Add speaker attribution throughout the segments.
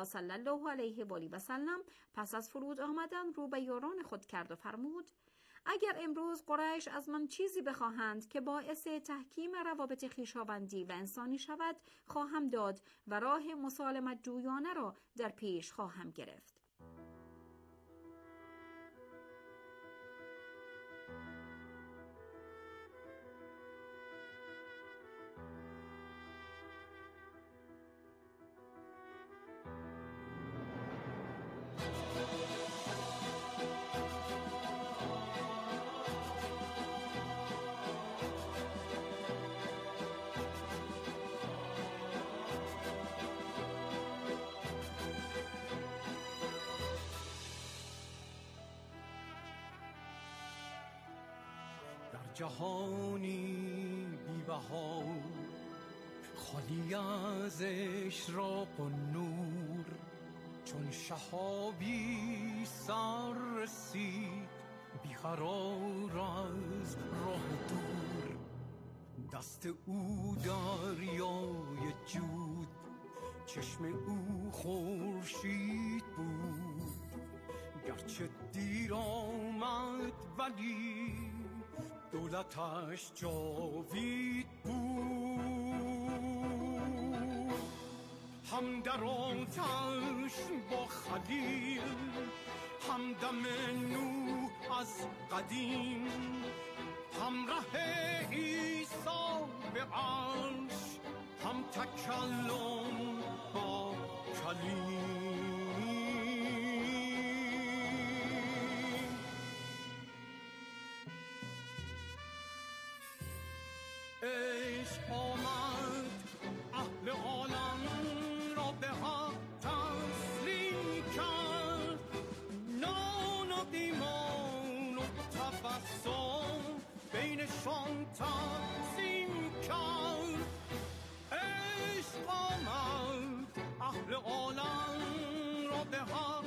Speaker 1: خدا صلی الله علیه و آله و سلم پس از فرود آمدن رو به یاران خود کرد و فرمود: اگر امروز قریش از من چیزی بخواهند که باعث تحکیم روابط خویشاوندی و انسانی شود، خواهم داد و راه مسالمت جویانه را در پیش خواهم گرفت.
Speaker 2: جهانی بی‌بها خالی از اشراق و نور، چون شهابی سر رسید بیقرار از راه دور. دست او دریای جود، چشم او خورشید بود. گرچه دیر آمد ولی دولتش جاوید بود. هم در آتش با خلیل، هم دم نوح از قدیم، هم ره عیسی به عرش، هم تکلم با کلیم. عشق آمد اهل عالم را به حق تسلیم کرد، نان و ایمان و تبسم بینشان تقسیم کرد. عشق آمد اهل عالم را به حق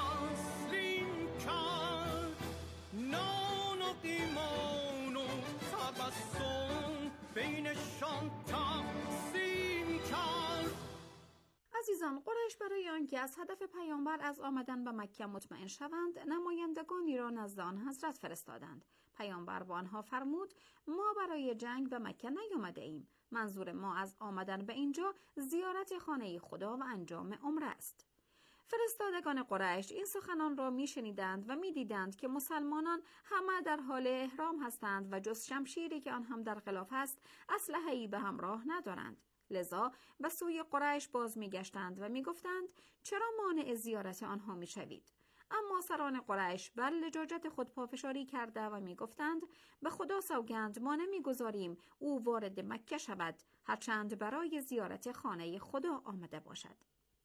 Speaker 2: تسلیم کرد، نان و ایمان و تبسم بینشان تقسیم کرد.
Speaker 1: عزیزان، قریش برای آنکه از هدف پیامبر از آمدن به مکه مطمئن شوند، نمایندگانی را نزد آن حضرت فرستادند. پیامبر با آنها فرمود: ما برای جنگ به مکه نیامده ایم. منظور ما از آمدن به اینجا زیارت خانه خدا و انجام عمره است. فرستادگان قریش این سخنان را میشنیدند و میدیدند که مسلمانان همه در حال احرام هستند و جز شمشیری که آن هم در غلاف است، اسلحه‌ای به همراه ندارند. لذا به سوی قریش باز میگشتند و میگفتند: چرا مانع زیارت آنها میشوید؟ اما سران قریش بر لجاجت خود پافشاری کرده و میگفتند: به خدا سوگند ما نمیگذاریم او وارد مکه شود، هرچند برای زیارت خانه خدا آمده باشد.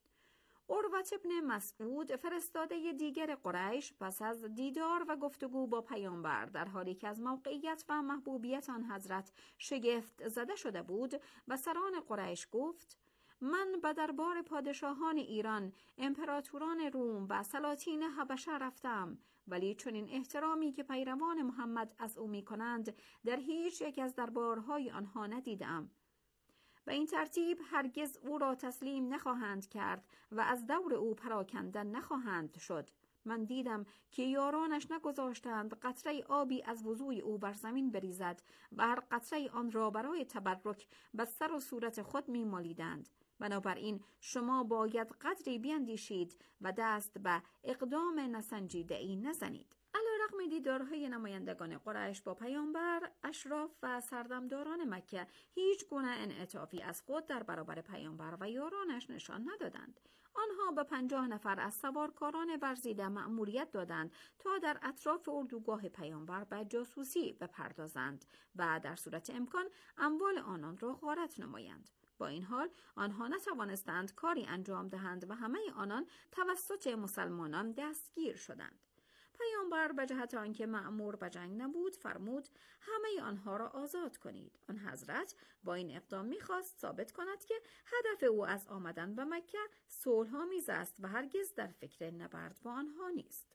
Speaker 1: عروة ابن مسعود فرستاده دیگر قریش پس از دیدار و گفتگو با پیامبر در حالی که از موقعیت و محبوبیت آن حضرت شگفت زده شده بود و سران قریش گفت: من به دربار پادشاهان ایران، امپراتوران روم و سلاطین حبشه رفتم، ولی چنین احترامی که پیروان محمد از او می کنند در هیچ یک از دربارهای آنها ندیدم. به این ترتیب هرگز او را تسلیم نخواهند کرد و از دور او پراکندن نخواهند شد. من دیدم که یارانش نگذاشتند قطره آبی از وضوی او بر زمین بریزد و هر قطره آن را برای تبرک به سر و صورت خود می‌مالیدند. بنابراین شما باید قدری بیندیشید و دست به اقدام نسنجیده‌ای نزنید. علیرغم دیدارهای نمایندگان قریش با پیامبر، اشراف و سردمداران مکه هیچ گونه انعطافی از خود در برابر پیامبر و یارانش نشان ندادند. آنها به 50 نفر از سوارکاران ورزیده مأموریت دادند تا در اطراف اردوگاه پیامبر به جاسوسی بپردازند و در صورت امکان اموال آنان را غارت نمایند. با این حال آنها نتوانستند کاری انجام دهند و همه آنان توسط مسلمانان دستگیر شدند. پیامبر به جهت آنکه مأمور به جنگ نبود فرمود: همه آنها را آزاد کنید. آن حضرت با این اقدام می‌خواست ثابت کند که هدف او از آمدن به مکه صلح‌آمیز است و هرگز در فکر نبرد با آنها نیست.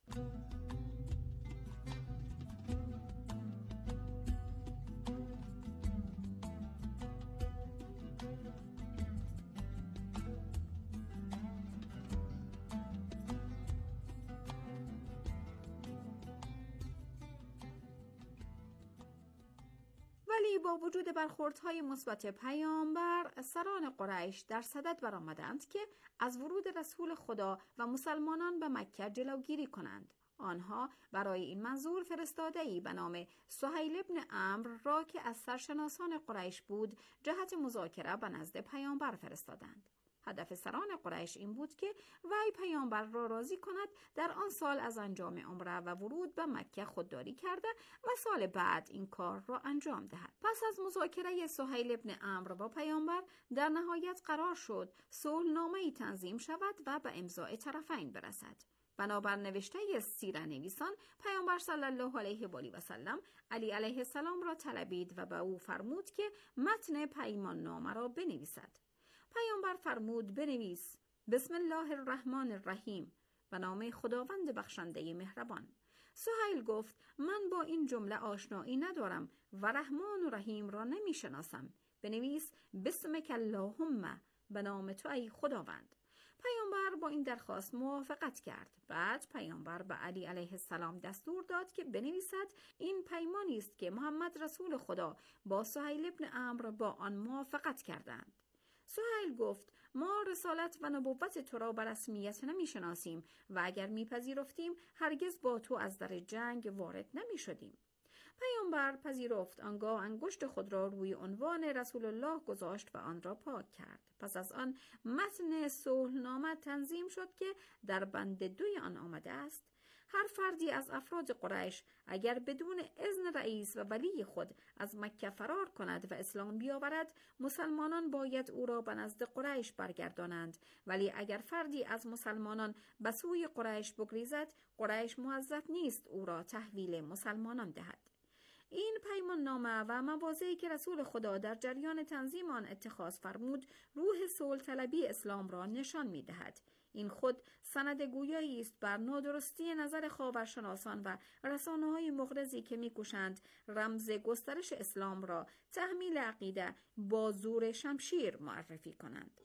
Speaker 1: با وجود برخوردهای مثبت پیامبر، سران قریش در صدد برآمدند که از ورود رسول خدا و مسلمانان به مکه جلوگیری کنند. آنها برای این منظور فرستاده‌ای به نام سهیل ابن عمرو را که از سرشناسان قریش بود جهت مذاکره به نزد پیامبر فرستادند. هدف سران قریش این بود که وی پیامبر را راضی کند در آن سال از انجام عمره و ورود به مکه خودداری کرده و سال بعد این کار را انجام دهد. پس از مذاکره سهیل ابن عمرو با پیامبر در نهایت قرار شد صلح‌نامه‌ای تنظیم شود و به امضای طرفین برسد. بنابر نوشته سیره نویسان، پیامبر صلی الله علیه و آله و سلم علی علیه السلام را طلبید و به او فرمود که متن پیمان نامه را بنویسد. پیامبر فرمود بنویس بسم الله الرحمن الرحیم، به نام خداوند بخشنده مهربان. سهیل گفت من با این جمله آشنایی ندارم و رحمان و رحیم را نمی شناسم. بنویس بسمک اللهم، به نام تو ای خداوند. پیامبر با این درخواست موافقت کرد. بعد پیامبر به علی علیه السلام دستور داد که بنویسد این پیمانی است که محمد رسول خدا با سهیل ابن عمرو با آن موافقت کردند. سهیل گفت ما رسالت و نبوت تو را به رسمیت نمی شناسیم و اگر می پذیرفتیم هرگز با تو از در جنگ وارد نمی شدیم. پیامبر پذیرفت. آنگاه انگشت خود را روی عنوان رسول الله گذاشت و آن را پاک کرد. پس از آن متن صلح‌نامه تنظیم شد که در بند 2 آن آمده است: هر فردی از افراد قریش اگر بدون اذن رئیس و ولی خود از مکه فرار کند و اسلام بیاورد، مسلمانان باید او را به نزد قریش برگردانند، ولی اگر فردی از مسلمانان به سوی قریش بگریزد، قریش معذب نیست او را تحویل مسلمانان دهد. این پیمان نامه و مواضعی که رسول خدا در جریان تنظیم آن اتخاذ فرمود، روح صلح طلبی اسلام را نشان می دهد. این خود سند گویایی است بر نادرستی نظر خاورشناسان و رسانه‌های مغرضی که می‌کوشند رمز گسترش اسلام را تحمیل عقیده با زور شمشیر معرفی کنند.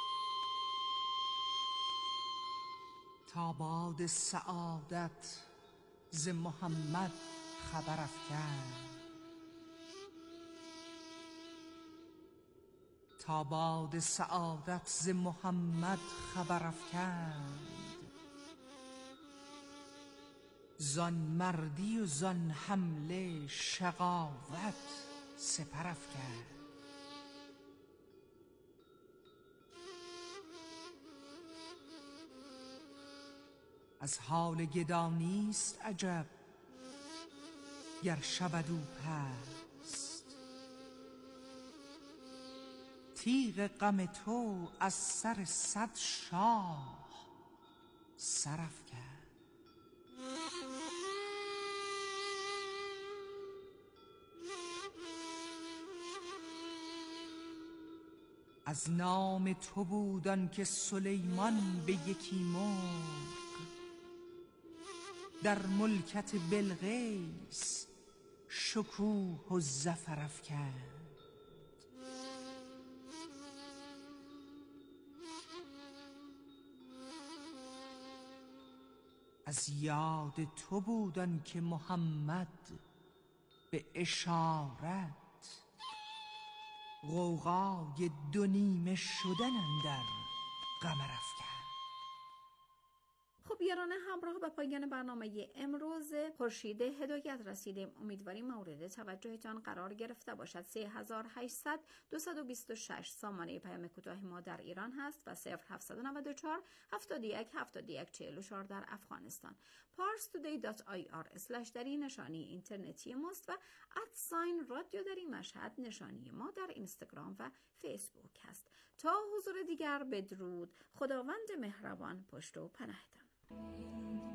Speaker 3: تا باد سعادت ز محمد خبر افکند، تا باد سعادت ز محمد خبر افکند، زان مردی و زان حمله شقاوت سپر افکند. از حال گدا نیست عجب گر شود او پست، تیغ غم تو از سر 100 شاه سر افکند. از نام تو بود آن که سلیمان به یکی مرغ در ملکت بلقیس شکوه و ظفر افکند. از یاد تو بود آن که محمد به اشارت غوغای 2 نیمه شدن اندر قمر افکند.
Speaker 1: خب یاران همراه، به پایان برنامه امروز خورشید هدایت رسیدیم. امیدواریم مورد توجهتان قرار گرفته باشد. 3800 226 سامانه پیام کوتاه ما در ایران هست و 0794 71 71 44 در افغانستان. parstoday.ir/ دری نشانی اینترنتی ماست و @رادیو دری مشهد نشانی ما در اینستاگرام و فیسبوک هست. تا حضور دیگر، بدرود. خداوند مهربان پشت و پناهتان.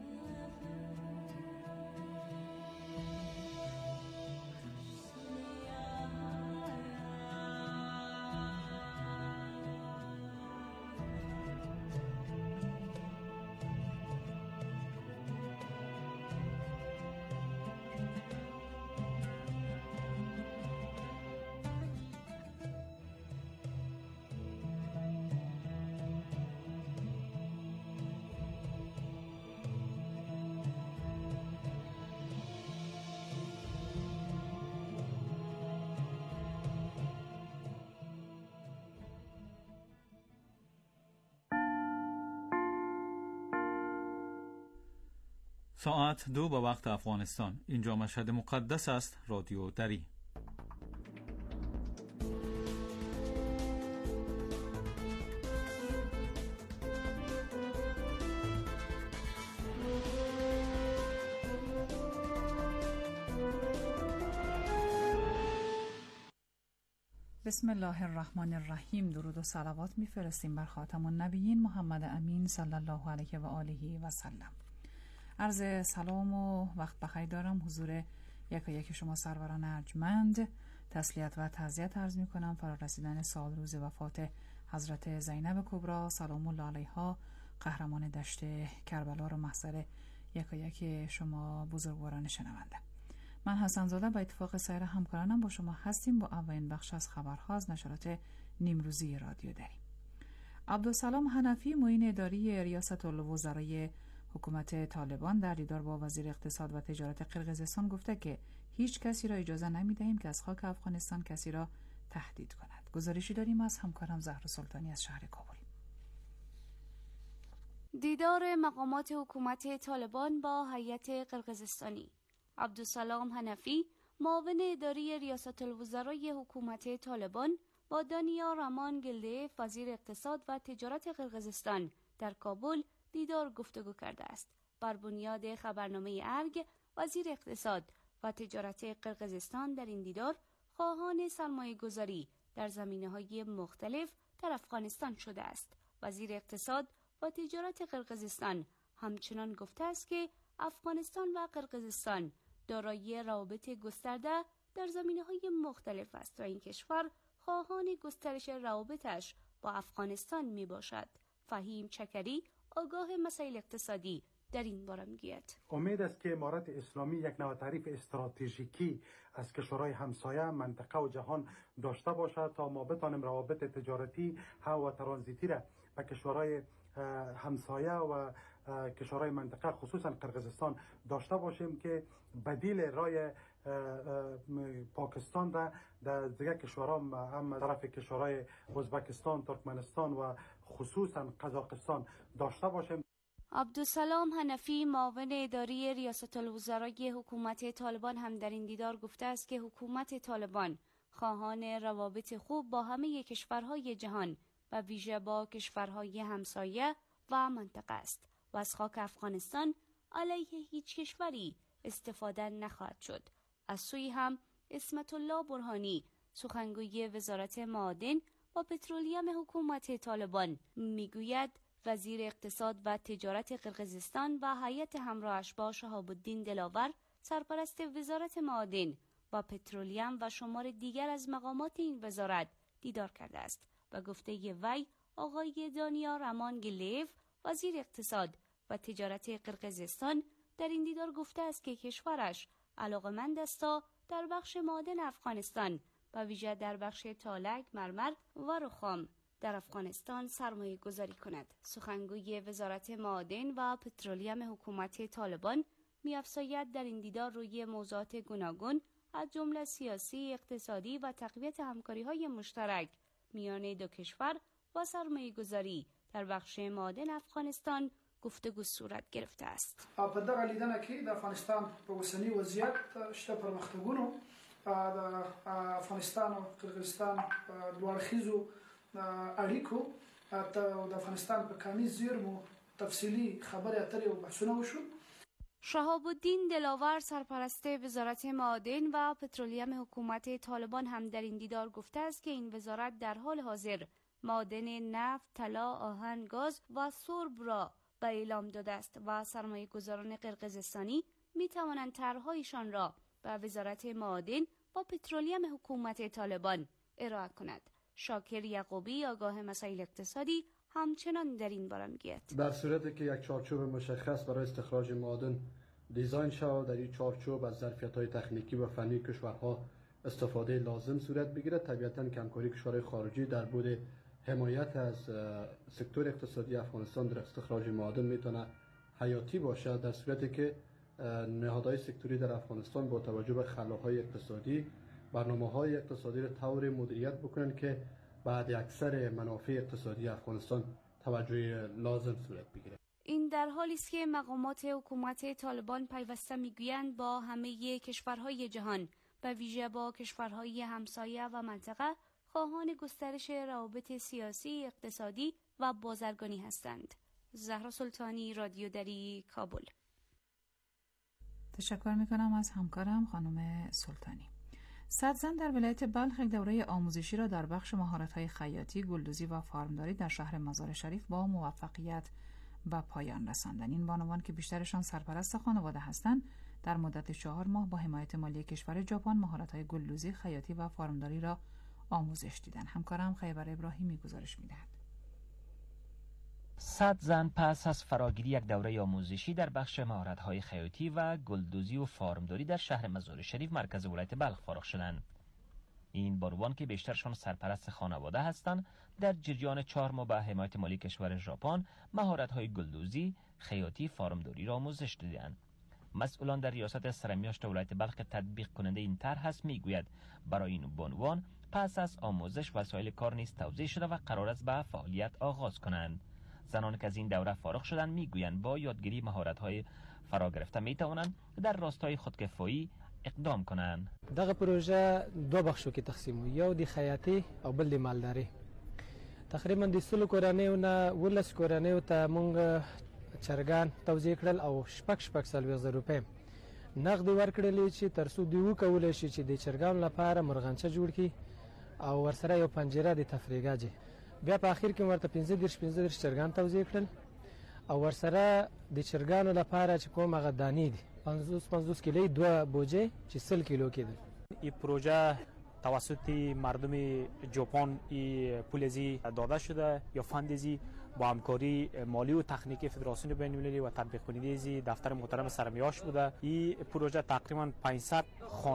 Speaker 4: ساعت 2 به وقت افغانستان. اینجا مشهد مقدس است. رادیو دری.
Speaker 5: بسم الله الرحمن الرحیم. درود و صلوات میفرستیم بر خاتم النبیین محمد امین صلی الله علیه و آله و سلم. عرض سلام و وقت بخیر دارم حضور یک شما سروران ارجمند. تسلیت و تعزیت عرض می کنم فرا رسیدن سال روز وفات حضرت زینب کبری سلام الله علیها، قهرمان دشت کربلا رو محضر یک شما بزرگواران شنونده. من حسن زاده به اتفاق سایر همکارانم با شما هستیم با اولین بخش از خبرها از نشرات نیمروزی رادیو دری. عبدالسلام حنفی معین اداری ریاست الوزرای حکومت طالبان در دیدار با وزیر اقتصاد و تجارت قرقیزستان گفته که هیچ کسی را اجازه نمی‌دهیم که از خاک افغانستان کسی را تهدید کند. گزارشی داریم از همکارم زهرا سلطانی از شهر کابل.
Speaker 6: دیدار مقامات حکومت طالبان با هیئت قرقیزستانی. عبدالسلام حنفی معاون اداری ریاست الوزرای حکومت طالبان با دانیار امان گلدیف وزیر اقتصاد و تجارت قرقیزستان در کابل دیدار گفتگو کرده است. بر بنیاد خبرنامه ارگ، وزیر اقتصاد و تجارت قرقیزستان در این دیدار خواهان سرمایه گذاری در زمینه‌های مختلف در افغانستان شده است. وزیر اقتصاد و تجارت قرقیزستان همچنان گفته است که افغانستان و قرقیزستان دارای روابط گسترده در زمینه‌های مختلف است و این کشور خواهان گسترش روابطش با افغانستان می باشد. فهیم چکری آگاه مسائل اقتصادی در این باره میگوید.
Speaker 7: امید است که امارت اسلامی یک نوع تعریف استراتژیکی از کشورهای همسایه، منطقه و جهان داشته باشد تا ما بتوانیم روابط تجارتی و ترانزیتی را با کشورهای همسایه و کشورهای منطقه خصوصا قرقیزستان داشته باشیم که بدیل رای پاکستان را در دیگر کشورها هم طرف کشورهای ازبکستان، ترکمنستان و خصوصا قزاقستان داشته باشیم.
Speaker 6: عبدالسلام حنفی معاون اداری ریاست الوزرای حکومت طالبان هم در این دیدار گفته است که حکومت طالبان خواهان روابط خوب با همه کشورهای جهان و ویژه با کشورهای همسایه و منطقه است و از خاک افغانستان علیه هیچ کشوری استفاده نخواهد شد. از سوی هم عصمت الله برهانی سخنگوی وزارت معادن و پترولیم حکومت طالبان میگوید وزیر اقتصاد و تجارت قرقیزستان و هیئت همراهش با شهاب الدین دلاور سرپرست وزارت معادن و پترولیم و شمار دیگر از مقامات این وزارت دیدار کرده است و گفته وی آقای دانیار امان گلیف وزیر اقتصاد و تجارت قرقیزستان در این دیدار گفته است که کشورش علاقمند است تا در بخش معادن افغانستان و ویژه در بخش تالک، مرمر و رخام در افغانستان سرمایه گذاری کند. سخنگوی وزارت معادن و پترولیم حکومت طالبان می‌افزاید در این دیدار روی موضوعات گوناگون از جمله سیاسی، اقتصادی و تقویت همکاری‌های مشترک میان دو کشور و سرمایه گذاری در بخش معادن افغانستان گفتگو صورت گرفته است.
Speaker 8: په دغه لیدنه کې د افغانستان په اوسنی وضعیت شته پرمختګونو د افغانستان او قرقیزستان دوړخیزو اړیکو د افغانستان په کاني زیرمو تفصیلی خبرې اترې او بحثونه وشو.
Speaker 6: شهاب الدین دلاور سرپرست وزارت معادن و پترولیم حکومت طالبان هم در این دیدار گفته است که این وزارت در حال حاضر معادن نفت، طلا، آهن، گاز و سرب را به اعلام داده است و سرمایه گذاران قرقیزستانی می توانند طرحهایشان را به وزارت معادن و پترولیم حکومت طالبان ارائه کند. شاکر یعقوبی آگاه مسائل اقتصادی همچنان در این باره میگوید.
Speaker 9: در صورتی که یک چارچوب مشخص برای استخراج معادن دیزاین شود، در این چارچوب از ظرفیت‌های تکنیکی و فنی کشورها استفاده لازم صورت بگیرد، طبیعتاً همکاری کشورهای خارجی در بود حمایت از سکتور اقتصادی افغانستان در استخراج معادن میتونه حیاتی باشد، در صورتی که نهادهای سکتوری در افغانستان با توجه به خلاهای اقتصادی برنامه‌های اقتصادی را طور مدیریت بکنند که بعد اکثر منافع اقتصادی افغانستان توجه لازم صورت بگیره.
Speaker 6: این در حالی است که مقامات حکومت طالبان پیوسته میگویند با همه کشورهای جهان به ویژه با کشورهای همسایه و منطقه خواهان گسترش روابط سیاسی، اقتصادی و بازرگانی هستند. زهرا سلطانی، رادیو دری، کابل.
Speaker 5: تشکر میکنم از همکارم خانم سلطانی. 100 زن در ولایت بلخ یک دوره آموزشی را در بخش مهارت‌های خیاطی، گلدوزی و فارمداری در شهر مزار شریف با موفقیت به پایان رساندند. این بانوان که بیشترشان سرپرست خانواده هستند، در مدت 4 ماه با حمایت مالی کشور ژاپن مهارت‌های گلدوزی، خیاطی و فارمداری را آموزش دیدند. همکارم خیبر ابراهیمی گزارش می‌دهد.
Speaker 10: 100 زن پس از فراگیری یک دوره آموزشی در بخش مهارت‌های خیاطی و گلدوزی و فارمداری در شهر مزار شریف مرکز ولایت بلخ فارغ شدند. این بانوان که بیشترشان سرپرست خانواده هستند، در جریان 4 ماه با حمایت مالی کشور ژاپن مهارت‌های گلدوزی، خیاطی، فارمداری را آموزش دیدند. مسئولان در ریاست سرمیاشت ولایت بلخ تطبیق کننده این طرح هست میگوید برای این بانوان پس از آموزش وسایل کار نیز توزیع شده و قرار است به فعالیت آغاز کنند. زنان که از این دوره فارغ شدند میگویند با یادگیری مهارت‌های فرا گرفته میتوانند در راستای خودکفایی اقدام کنند.
Speaker 11: دغه پروژه دو بخشو کې تقسیم یو د خیاطي او بل د مالداري. تقریبا د 100 کورنیو نه 12 کورنیو ته مونږ چرګان توزیع کړل او شپږ سلوي روپۍ نقد ورکړل چې ترڅو دی وکول شي چې د چرګان لپاره مرغانچه جوړ کی او ورسره یو پنجره د تفریګاجي. بیا په اخر کې ورته 15 چرګان توزیع کړل او ورسره د چرګانو لپاره چې کوم هغه دانی دي 50 کیلو 2 بوجه چې 100 کیلو کېدل.
Speaker 12: این پروژه توسط مردم ژاپن پولزی داده شده یا فندزی با همکاری مالی و تکنیکی فدراسیون بین‌المللی و تطبیق کننده دفتر محترم سرمیاش بوده. این پروژه تقریبا 500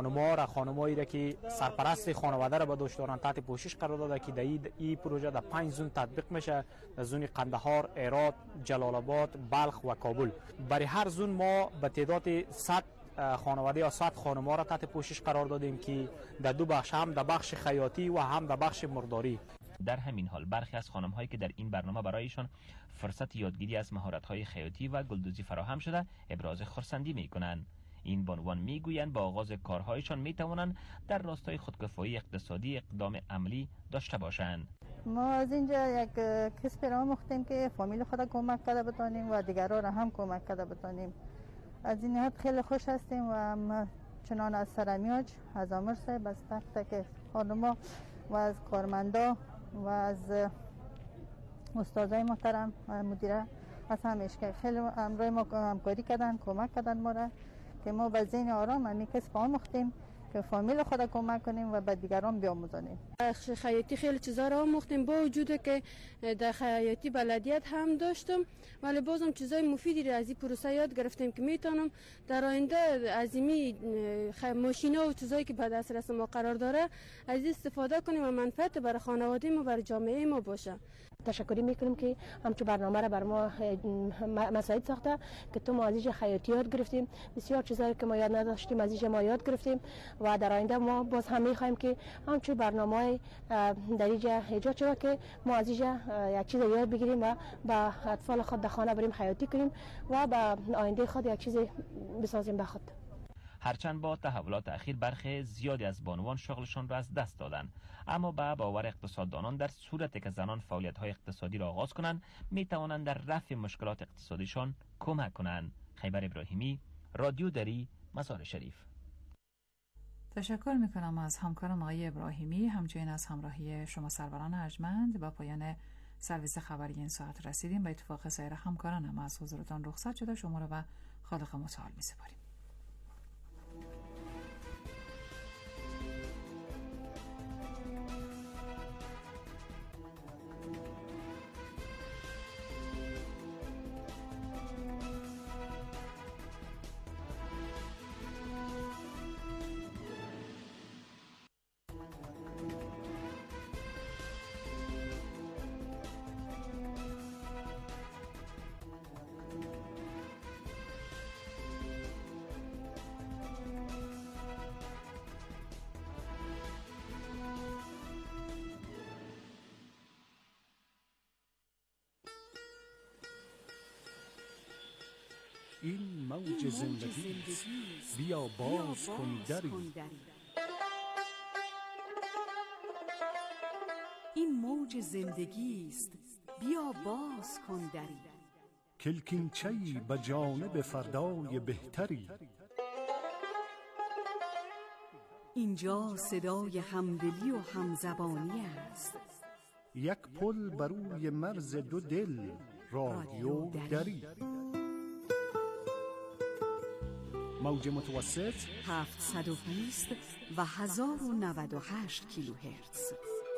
Speaker 12: خانمایی را که سرپرست خانواده را به دوش دارند تحت پوشش قرار داده که این پروژه در 5 زون تطبیق میشه، در زون قندهار، هرات، جلال آباد، بلخ و کابل. برای هر زون ما به تعداد 100 خانواده یا 100 خانم‌ها را تحت پوشش قرار دادیم که در دو بخش، هم در بخش خیاطی و هم در بخش مرغداری.
Speaker 10: در همین حال برخی از خانم‌هایی که در این برنامه برایشان فرصت یادگیری از مهارت‌های خیاطی و گلدوزی فراهم شده ابراز خرسندی می‌کنند. این بانوان می‌گویند با آغاز کارهایشان می‌توانند در راستای خودکفایی اقتصادی اقدام عملی داشته باشند.
Speaker 13: ما از اینجا یک کسب را آموختیم که فامیل خود کمک کرده بتانیم و دیگران را هم کمک کرده بتانیم. از این نهاد خیلی خوش هستیم و ما چنان از سرمیاج، از آمر صاحب، از تک خانما و از کارمندا و از استادای محترم و مدیره از همیش که خیلی امروز ما همکاری کردن، کمک کردن ما را که ما به ذهن آرام همی کسب آموختیم که فامیل خود کمک کنیم و به دیگران بیاموزانیم.
Speaker 14: خیاطی خیلی چیزا را آموختیم با وجود که در خیاطی بلدیت هم داشتم ولی بازم چیزای مفیدی را از این پروسه یاد گرفتیم که میتونم در آینده از این ماشینا و چیزایی که به دسترس ما قرار داره از این استفاده کنیم و منفعت برای خانواده ما برای جامعه ما باشه.
Speaker 15: تشکری میکنیم که همچون برنامه را بر ما مساعد ساخته که تو ما از اینجا خیاطی یاد گرفتیم، بسیار چیزایی که ما یاد نداشتیم از اینجا ما یاد گرفتیم و در آینده ما باز هم میخوایم که همچون برنامه در اینجا ایجاد شود که ما از اینجا یک چیز یاد بگیریم و با اطفال خود در خانه بریم خیاطی کنیم و با آینده خود یک چیز بسازیم به خود.
Speaker 10: هرچند با تحولات اخیر برخی زیادی از بانوان شغلشان را از دست دادند، اما به باور اقتصاددانان در صورتی که زنان فعالیت‌های اقتصادی را آغاز کنند می‌توانند در رفع مشکلات اقتصادیشان کمک کنند. خیبر ابراهیمی، رادیو دری، مزار شریف.
Speaker 5: تشکر میکنم از همکارم آقای ابراهیمی، همچنین از همراهی شما سروران ارجمند. با پایان سرویس خبری این ساعت رسیدیم. به اتفاق سایر همکارانم از حضورتان رخصت شده شما را به خالق متعال می‌سپاریم.
Speaker 16: این موج زندگی بیا باز کن دری.
Speaker 17: این موج زندگی است، بیا باز کن دری.
Speaker 16: کلکینچه‌ای به جانب فردای بهتری.
Speaker 17: اینجا صدای همدلی و همزبانی است.
Speaker 16: یک پل بر روی مرز دو دل، رادیو دری. موج متوسط
Speaker 17: 720 و 1098 کیلوهرتز.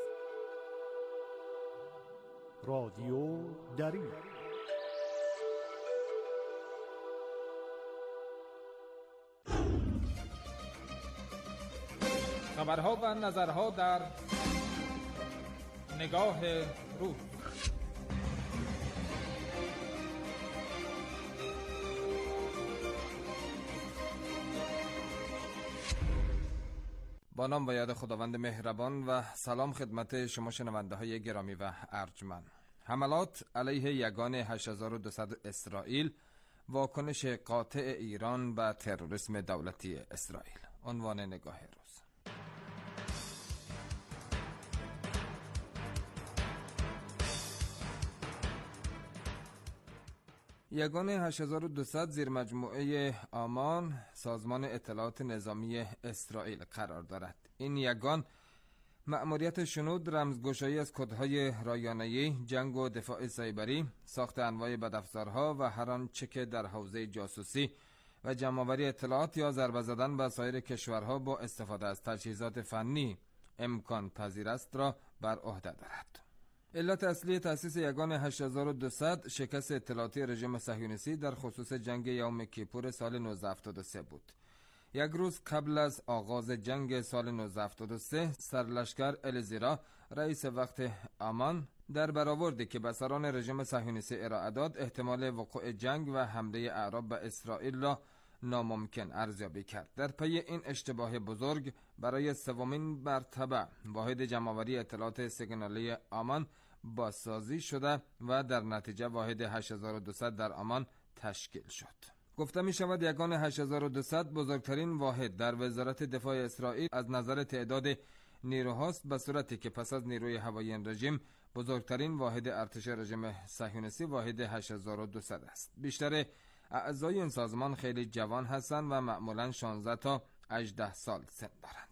Speaker 16: رادیو دری.
Speaker 18: خبرها و نظرها در نگاه روز. با نام و یاد خداوند مهربان و سلام خدمت شما شنونده های گرامی و ارجمند. حملات علیه یگان 8200 اسرائیل، واکنش قاطع ایران به تروریسم دولتی اسرائیل. عنوان نگاه روز. یگان 8200 زیر مجموعه آمان سازمان اطلاعات نظامی اسرائیل قرار دارد. این یگان مأموریت شنود، رمزگشایی از کدهای رایانه‌ای، جنگ و دفاع سایبری، ساخت انواع بدافزارها و هر آنچه که در حوزه جاسوسی و جمع‌آوری اطلاعات یا ضربه زدن به سایر کشورها با استفاده از تجهیزات فنی امکان پذیر است را بر عهده دارد. علت اصلی تأسیس یگان 8200 شکست اطلاعاتی رژیم صهیونیستی در خصوص جنگ یوم کیپور سال 1973 بود. یک روز قبل از آغاز جنگ سال 1973 سرلشکر الیزیرا رئیس وقت آمان در برآوردی که به سران رژیم صهیونیستی ارائه داد احتمال وقوع جنگ و حمله اعراب به اسرائیل را ناممکن ارزیابی کرد. در پی این اشتباه بزرگ برای سومین مرتبه واحد جمع‌آوری اطلاعات سیگنالی آمان بازسازی شده و در نتیجه واحد 8200 در آمان تشکیل شد. گفته می شود یگان 8200 بزرگترین واحد در وزارت دفاع اسرائیل از نظر تعداد نیروهاست، به صورتی که پس از نیروی هوایی رژیم بزرگترین واحد ارتش رژیم صهیونیستی واحد 8200 است. بیشتر اعضای این سازمان خیلی جوان هستند و معمولاً 16 تا 18 سال سن دارند.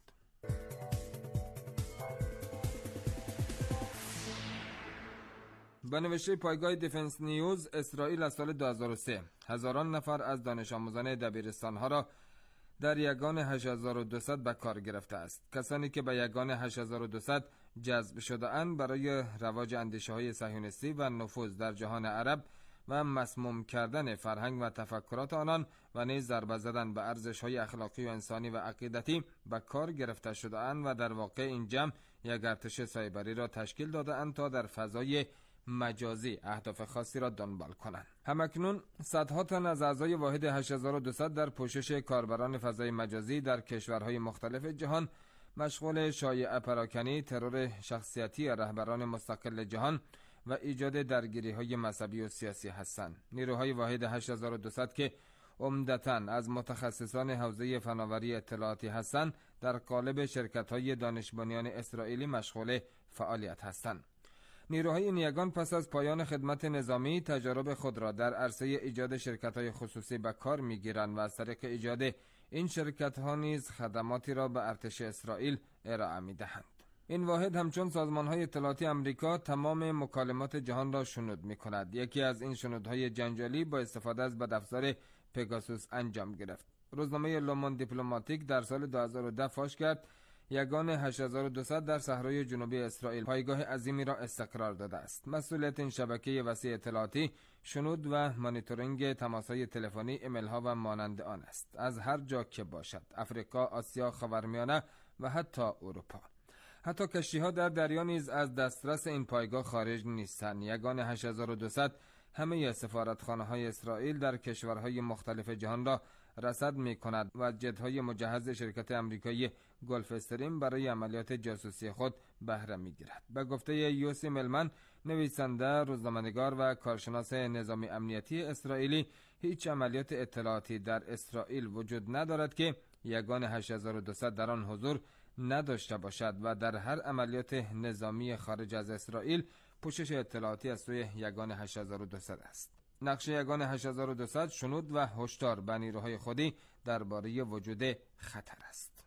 Speaker 18: به نوشته پایگاه دیفنس نیوز، اسرائیل از سال 2003 هزاران نفر از دانش آموزان دبیرستان‌ها را در یگان 8200 به کار گرفته است. کسانی که به یگان 8200 جذب شده اند برای رواج اندیشه‌های صهیونیستی و نفوذ در جهان عرب و مسموم کردن فرهنگ و تفکرات آنان و نیز ضربه زدن به ارزش‌های اخلاقی و انسانی و عقیدتی به کار گرفته شده اند و در واقع این جمع یک ارتش سایبری را تشکیل داده اند تا در فضای مجازی اهداف خاصی را دنبال کنند. همکنون صدها تن از اعضای واحد 8200 در پوشش کاربران فضای مجازی در کشورهای مختلف جهان مشغول شایعه پراکنی، ترور شخصیتی رهبران مستقل جهان و ایجاد درگیری‌های مذهبی و سیاسی هستند. نیروهای واحد 8200 که عمدتاً از متخصصان حوزه فناوری اطلاعاتی هستند، در قالب شرکت‌های دانش بنیان اسرائیلی مشغول فعالیت هستند. نیروهای این یگان پس از پایان خدمت نظامی تجارب خود را در عرصه ایجاد شرکت‌های خصوصی به کار می‌گیرند و از طریق ایجاد این شرکت‌ها نیز خدماتی را به ارتش اسرائیل ارائه می‌دهند. این واحد همچون سازمان‌های اطلاعاتی آمریکا تمام مکالمات جهان را شنود می‌کند. یکی از این شنودهای جنجالی با استفاده از بدافزار پگاسوس انجام گرفت. روزنامه لوموند دیپلماتیک در سال 2010 فاش کرد یگان 8200 در صحرای جنوبی اسرائیل پایگاه عظیمی را استقرار داده است. مسئولیت این شبکه وسیع اطلاعاتی شنود و مانیتورینگ تماس‌های تلفنی، ایمیل‌ها و مانند آن است، از هر جا که باشد، افریقا، آسیا، خاورمیانه و حتی اروپا. حتی کشتی‌ها در دریا نیز از دسترس این پایگاه خارج نیستند. یگان 8200 همه سفارتخانه‌های اسرائیل در کشورهای مختلف جهان را رصد می‌کند و جت‌های مجهز شرکت آمریکایی گلف استریم برای عملیات جاسوسی خود بهره می‌گیرد. به گفته یوسی ملمن، نویسنده، روزنامه‌نگار و کارشناس نظامی امنیتی اسرائیلی، هیچ عملیات اطلاعاتی در اسرائیل وجود ندارد که یگان 8200 در آن حضور نداشته باشد و در هر عملیات نظامی خارج از اسرائیل پوشش اطلاعاتی از سوی یگان 8200 است. نقشه یگان 8200 شنود و هشدار به نیروهای خودی درباره وجود خطر است.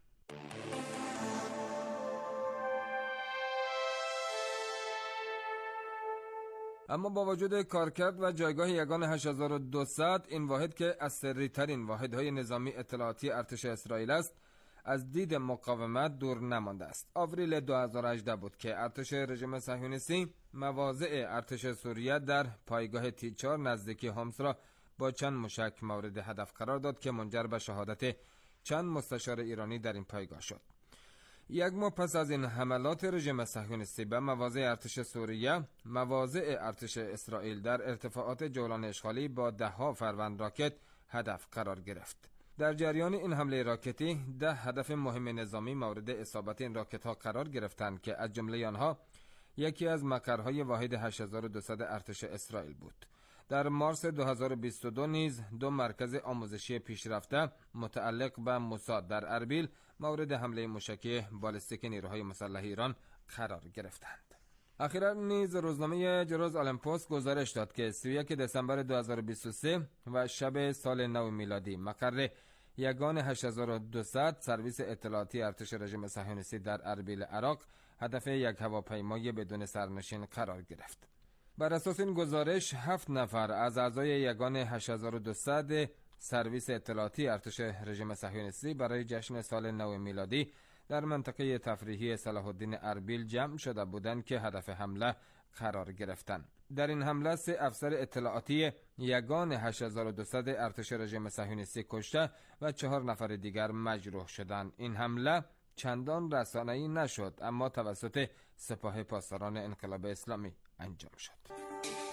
Speaker 18: اما با وجود کارکرد و جایگاه یگان 8200، این واحد که از سری ترین واحدهای نظامی اطلاعاتی ارتش اسرائیل است، از دید مقاومت دور نمانده است. آوریل 2018 بود که ارتش رژیم صهیونیستی مواضع ارتش سوریه در پایگاه تیچار نزدیکی حمص را با چند موشک مورد هدف قرار داد که منجر به شهادت چند مستشار ایرانی در این پایگاه شد. یک ماه پس از این حملات رژیم صهیونیستی به مواضع ارتش سوریه، مواضع ارتش اسرائیل در ارتفاعات جولان اشغالی با ده‌ها فروند راکت هدف قرار گرفت. در جریان این حمله راکتی 10 هدف مهم نظامی مورد اصابت این راکت ها قرار گرفتند که از جمله آنها یکی از مقرهای واحد 8200 ارتش اسرائیل بود. در مارس 2022 نیز 2 مرکز آموزشی پیشرفته متعلق به موساد در اربیل مورد حمله موشکی بالستیک نیروهای مسلح ایران قرار گرفتند. اخیرا نیز روزنامه جروزالم پست گزارش داد که 31 دسامبر 2023 و شب سال نو میلادی مقر یگان 8200 سرویس اطلاعاتی ارتش رژیم صهیونیستی در اربیل عراق هدف یک هواپیمای بدون سرنشین قرار گرفت. بر اساس این گزارش 7 نفر از اعضای یگان 8200 سرویس اطلاعاتی ارتش رژیم صهیونیستی برای جشن سال نو میلادی در منطقه تفریحی صلاح الدین اربیل جمع شده بودند که هدف حمله قرار گرفتند. در این حمله 3 افسر اطلاعاتی یگان 8200 ارتش رژیم صهیونیستی کشته و 4 نفر دیگر مجروح شدند. این حمله چندان رسانه‌ای نشد، اما توسط سپاه پاسداران انقلاب اسلامی انجام شد.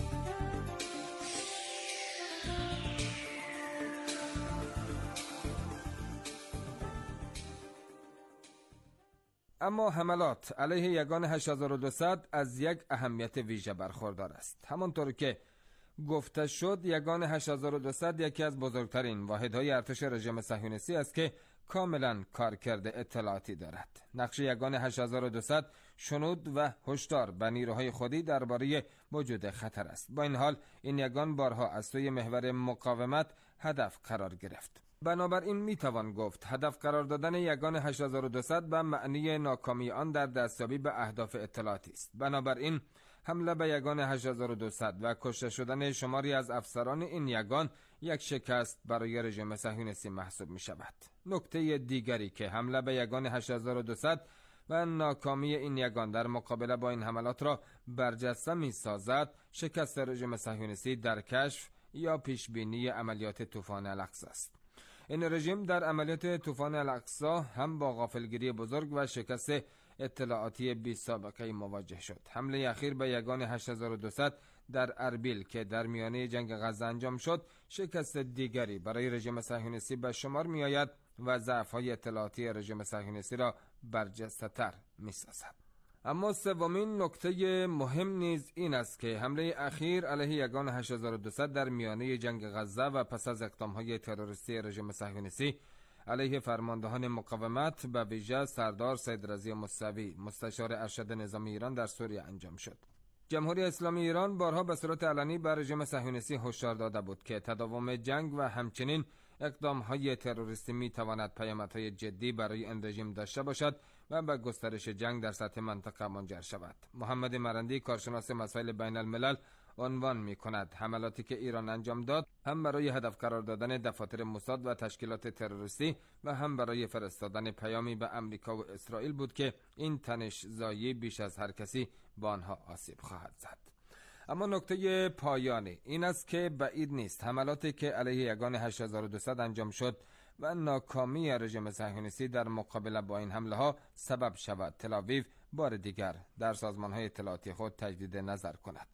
Speaker 18: اما حملات علیه یگان 8200 از یک اهمیت ویژه برخوردار است. همانطور که گفته شد، یگان 8200 یکی از بزرگترین واحدهای ارتش رژیم صهیونیستی است که کاملا کارکرد اطلاعاتی دارد. نقش یگان 8200 شنود و هشدار به نیروهای خودی درباره وجود خطر است. با این حال این یگان بارها از سوی محور مقاومت هدف قرار گرفت. بنابراین میتوان گفت هدف قرار دادن یگان 8200 به معنی ناکامی آن در دستیابی به اهداف اطلاعاتی است. بنابراین حمله به یگان 8200 و کشته شدن شماری از افسران این یگان یک شکست برای رژیم صهیونیستی محسوب می شود. نکته دیگری که حمله به یگان 8200 و ناکامی این یگان در مقابله با این حملات را برجسته می سازد، شکست رژیم صهیونیستی در کشف یا پیشبینی عملیات طوفان الاقصی است. این رژیم در عملیات طوفان الاقصی هم با غافلگیری بزرگ و شکست اطلاعاتی بی سابقه مواجه شد. حمله اخیر به یگان 8200 در اربیل که در میانه جنگ غزه انجام شد، شکست دیگری برای رژیم صهیونیستی به شمار می آید و ضعف‌های اطلاعاتی رژیم صهیونیستی را برجسته‌تر می سازد. اما سومین نکته مهم نیز این است که حمله اخیر علیه یگان 8200 در میانه جنگ غزه و پس از اقدام‌های تروریستی رژیم صهیونیستی علیه فرماندهان مقاومت به ویژه سردار سید رضا موسوی مستشار ارشد نظامی ایران در سوریه انجام شد. جمهوری اسلامی ایران بارها به صورت علنی بر رژیم صهیونیستی هشدار داده بود که تداوم جنگ و همچنین اقدام‌های تروریستی می‌تواند پیامدهای جدی برای این رژیم داشته باشد و به گسترش جنگ در سطح منطقه منجر شود. محمد مرندی کارشناس مسائل بین الملل عنوان می‌کند حملاتی که ایران انجام داد هم برای هدف قرار دادن دفاتر موساد و تشکیلات تروریستی و هم برای فرستادن پیامی به امریکا و اسرائیل بود که این تنش زایی بیش از هر کسی با آنها آسیب خواهد زد. اما نکته پایانی این است که بعید نیست حملاتی که علیه یگان 8200 انجام شد و ناکامی رژیم صهیونیستی در مقابله با این حمله ها سبب شود تل آویو بار دیگر در سازمان های اطلاعاتی خود تجدید نظر کند.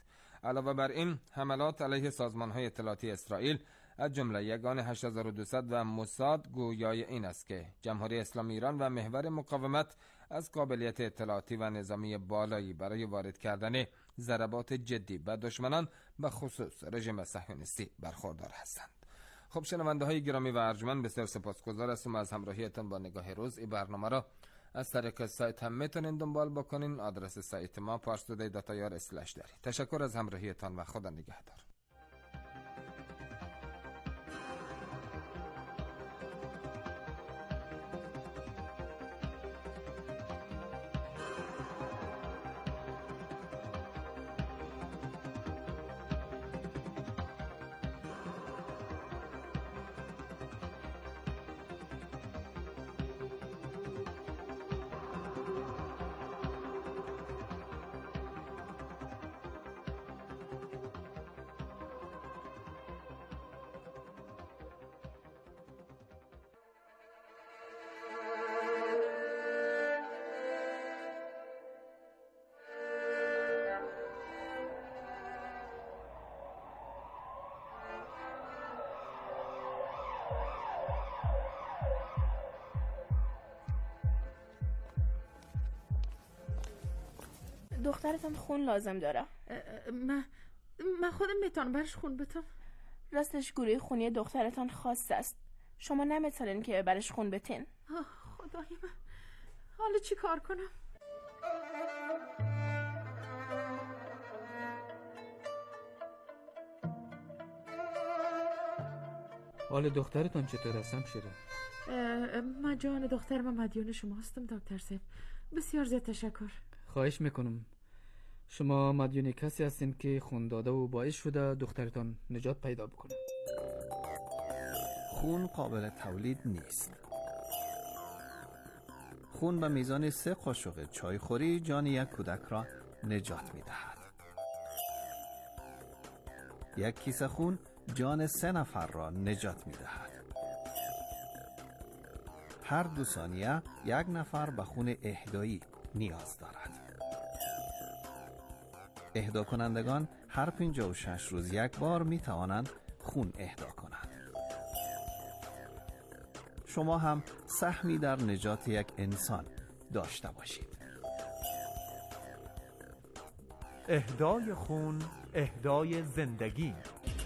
Speaker 18: علاوه بر این، حملات علیه سازمان‌های اطلاعاتی اسرائیل از جمله یگان 8200 و موساد گویای این است که جمهوری اسلامی ایران و محور مقاومت از قابلیت اطلاعاتی و نظامی بالایی برای وارد کردن ضربات جدی به دشمنان به خصوص رژیم صهیونیستی برخوردار هستند. خب شنونده های گرامی و ارجمند، بسیار سپاسگزار هستم از همراهیتان با نگاه روز. این برنامه را از طریق سایت هم میتونین دنبال بکنین. آدرس سایت ما parstoday.ir/dari. تشکر از همراهیتان و خدا نگهدار.
Speaker 19: دخترتان خون لازم داره.
Speaker 20: من خودم میتونم برش خون بتم.
Speaker 19: راستش گروه خونی دخترتان خاص است. شما نمیتونین که برش خون بتین.
Speaker 20: خدای من، حالا چی کار کنم؟
Speaker 21: حال دخترتان چطور است همشیره؟
Speaker 20: من جان دخترم مدیون شما هستم دکتر صاحب. بسیار زیاد تشکر.
Speaker 21: خواهش میکنم. شما مدیون کسی هستین که خون داده و باعث شده دخترتان نجات پیدا بکنه.
Speaker 22: خون قابل تولید نیست. خون به میزان 3 قاشق چایخوری جان یک کودک را نجات میدهد. یک کیسه خون جان 3 نفر را نجات میدهد. هر 2 ثانیه 1 نفر به خون اهدایی نیاز دارد. اهدا کنندگان هر 56 روز 1 بار می توانند خون اهدا کنند. شما هم سهمی در نجات یک انسان داشته باشید.
Speaker 23: اهدای خون، اهدای زندگی.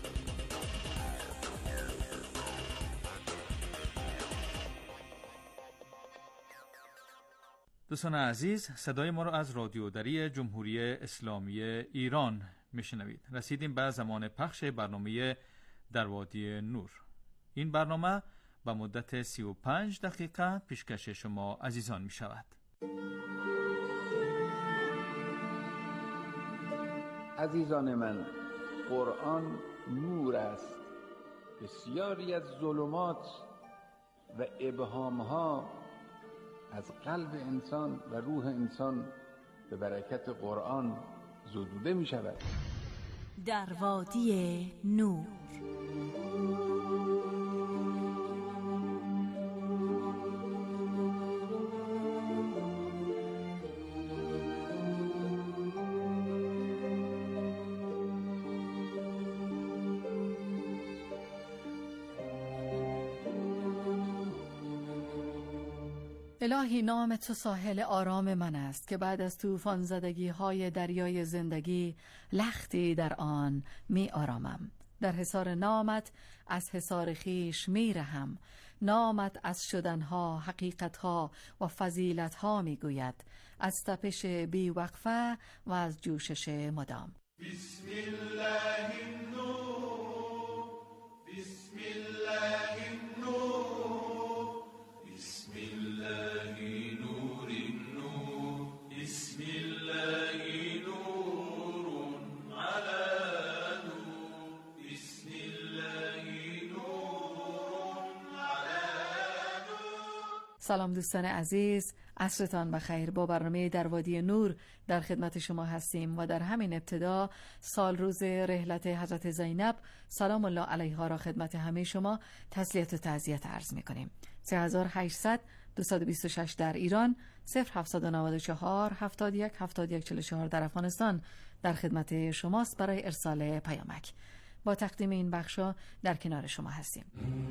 Speaker 4: دوستان عزیز، صدای ما را از رادیو دری جمهوری اسلامی ایران میشنوید. رسیدیم به زمان پخش برنامه در وادی نور. این برنامه به مدت 35 دقیقه پیشکش شما عزیزان می شود.
Speaker 24: عزیزان من، قرآن نور است. بسیاری از ظلمات و ابهامها از قلب انسان و روح انسان به برکت قرآن زدوده می شود.
Speaker 17: در وادی نور.
Speaker 5: الهی، نام تو ساحل آرام من است که بعد از طوفان زدگی های دریای زندگی لختی در آن می آرامم. در حصار نامت از حصار خیش می رهم. نامت از شدنها، حقیقتها و فضیلتها می گوید، از تپش بی وقفه و از جوشش مدام.
Speaker 2: بسم الله النور، بسم الله النور، بسم الله نور النور، بسم الله نور على نور، بسم الله نور على نور.
Speaker 5: سلام دوستان عزیز، عصرتان بخیر. با برنامه در وادی نور در خدمت شما هستیم و در همین ابتدا سال روز رحلت حضرت زینب سلام الله علیها را خدمت همه شما تسلیت و تعزیت عرض می کنیم. 3800 226 در ایران، 0794 71 71 44 در افغانستان در خدمت شماست برای ارسال پیامک. با تقدیم این بخشا در کنار شما هستیم.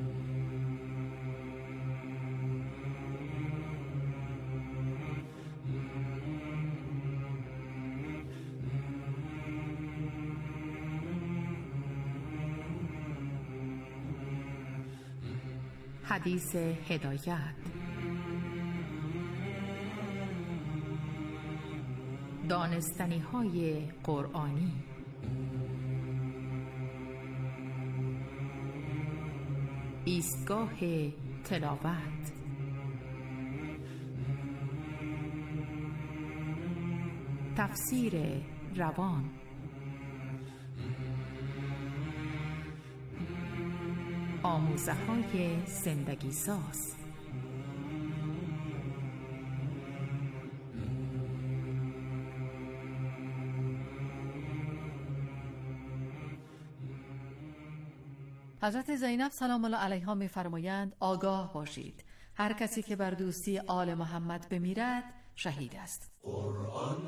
Speaker 5: حدیث هدایت. دانستنی های قرآنی. ایستگاه تلاوت. تفسیر روان. آموزه های زندگی ساز. حضرت زینب سلام الله علیها می‌فرمایند آگاه باشید، هر کسی که بر دوستی آل محمد بمیرد شهید است.
Speaker 2: قرآن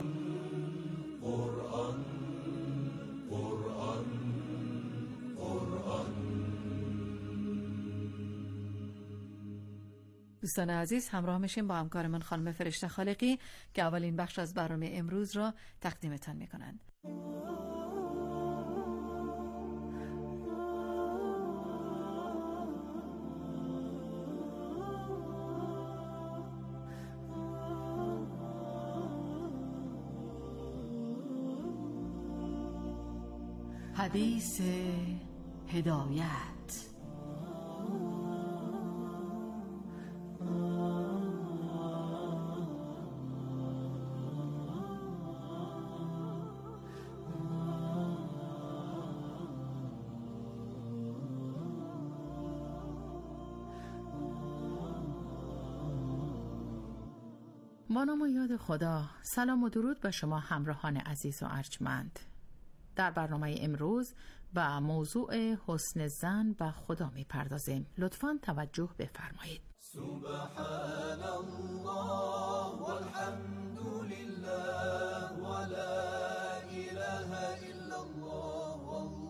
Speaker 2: قرآن قرآن قرآن.
Speaker 5: دوستان عزیز، همراه میشیم با همکار من خانم فرشته خالقی که اولین بخش از برنامه امروز را تقدیمتان میکنند. حدیث هدایت. با نام و یاد خدا. سلام و درود به شما همراهان عزیز و ارجمند. در برنامه امروز به موضوع حسن ظن به خدا می پردازیم. لطفاً توجه بفرمایید.
Speaker 2: سبحان الله والحمد لله ولا اله الا الله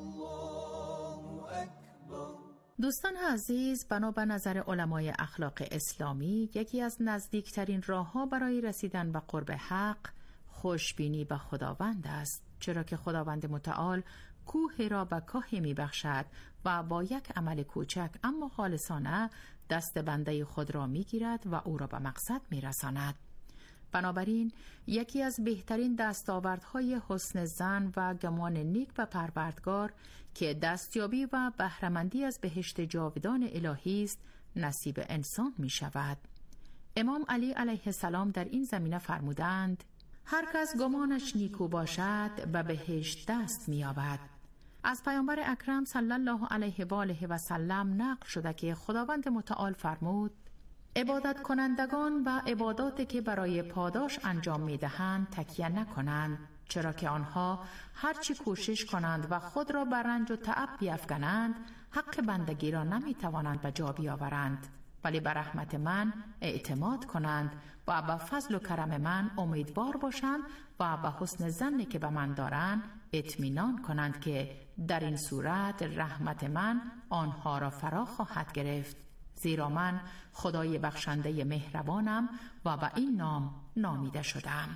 Speaker 2: والله اکبر.
Speaker 5: دوستان عزیز، بنا به نظر علمای اخلاق اسلامی، یکی از نزدیکترین راه‌ها برای رسیدن به قرب حق خوشبینی به خداوند است، چرا که خداوند متعال کوه را به کاهی می بخشد و با یک عمل کوچک اما خالصانه دست بنده خود را می گیرد و او را به مقصد می رساند. بنابراین یکی از بهترین دستاوردهای حسن ظن و گمان نیک به پروردگار که دستیابی و بهره‌مندی از بهشت جاودان الهی است، نصیب انسان می شود. امام علی علیه السلام در این زمینه فرمودند: هر کس گمانش نیکو باشد به بهشت دست می‌یابد. از پیامبر اکرم صلی الله علیه و آله و سلم نقل شده که خداوند متعال فرمود: عبادت کنندگان و عباداتی که برای پاداش انجام می‌دهند تکیه نکنند، چرا که آنها هرچی کوشش کنند و خود را بر رنج و تعب بیفکنند، حق بندگی را نمی‌توانند به جا بیاورند، ولی بر رحمت من اعتماد کنند و به فضل و کرم من امیدوار باشند و به حسن ظنی که به من دارند اطمینان کنند که در این صورت رحمت من آنها را فرا خواهد گرفت، زیرا من خدای بخشنده مهربانم و به این نام نامیده شدم.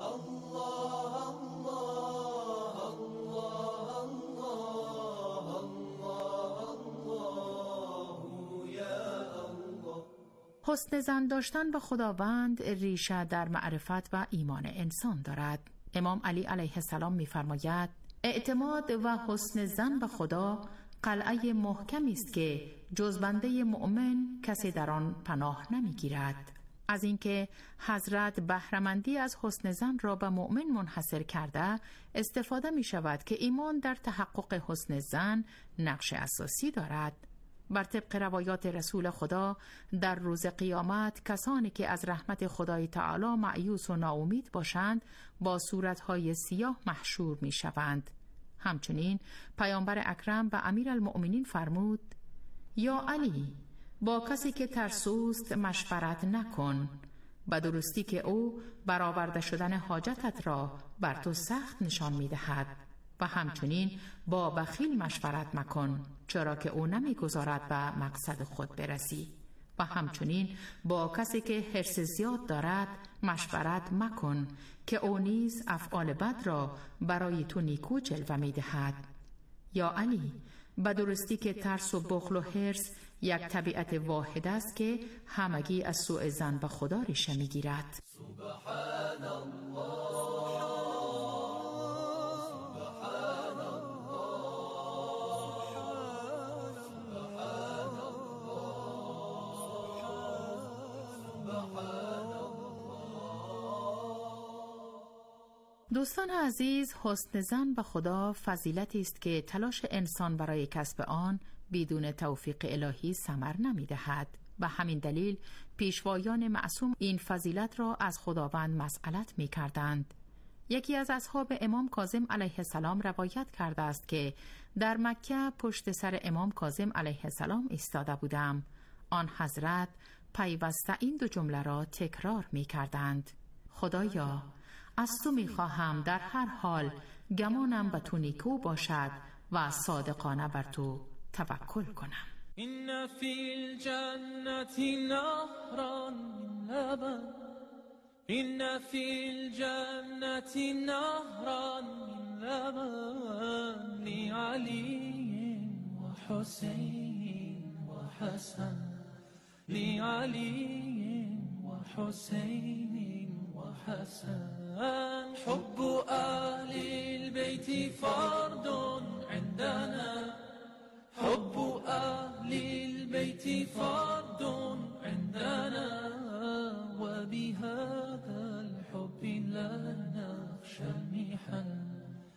Speaker 5: حسن ظن داشتن به خداوند ریشه در معرفت و ایمان انسان دارد. امام علی علیه السلام می‌فرماید: اعتماد و حسن ظن به خدا قلعه محکمی است که جز بنده مؤمن کسی در آن پناه نمی‌گیرد. از اینکه حضرت بهره‌مندی از حسن ظن را به مؤمن منحصر کرده، استفاده می‌شود که ایمان در تحقق حسن ظن نقش اساسی دارد. بر طبق روایات رسول خدا، در روز قیامت کسانی که از رحمت خدای تعالی مایوس و ناامید باشند با صورتهای سیاه محشور می شوند. همچنین پیامبر اکرم به امیرالمؤمنین فرمود: یا علی،
Speaker 1: با کسی که ترسوست مشورت نکن، به درستی که او برآورده شدن حاجتت را بر تو سخت نشان می‌دهد. و همچنین با بخیل مشورت مکن، چرا که او نمی‌گذارد به مقصد خود برسی. و همچنین با کسی که حرص زیاد دارد مشورت مکن، که او نیز افعال بد را برای تو نیکو جلوه می‌دهد. یا علی، به درستی که ترس و بخل و حرص یک طبیعت واحد است که همگی از سوء ظن به خدا ریشه می‌گیرد.
Speaker 2: سبحان الله.
Speaker 1: دوستان عزیز، حسن ظن به خدا فضیلتی است که تلاش انسان برای کسب آن بدون توفیق الهی ثمر نمی‌دهد. و همین دلیل پیشوایان معصوم این فضیلت را از خداوند مسئلت می‌کردند. یکی از اصحاب امام کاظم علیه السلام روایت کرده است که در مکه پشت سر امام کاظم علیه السلام ایستاده بودم. آن حضرت پیوسته این دو جمله را تکرار می‌کردند: خدایا، از تو می‌خواهم در هر حال گمانم به تو نیکو باشد و صادقانه بر تو توکل کنم.
Speaker 3: این فی الجنت نهران من لبن، این فی الجنت نهران من لبن، لعلی و حسین و حسن، لعلی و حسین و حسن. حب أهل البيت فرض عندنا، حب أهل البيت فرض عندنا، وبهذا الحب لا نخشى المحن،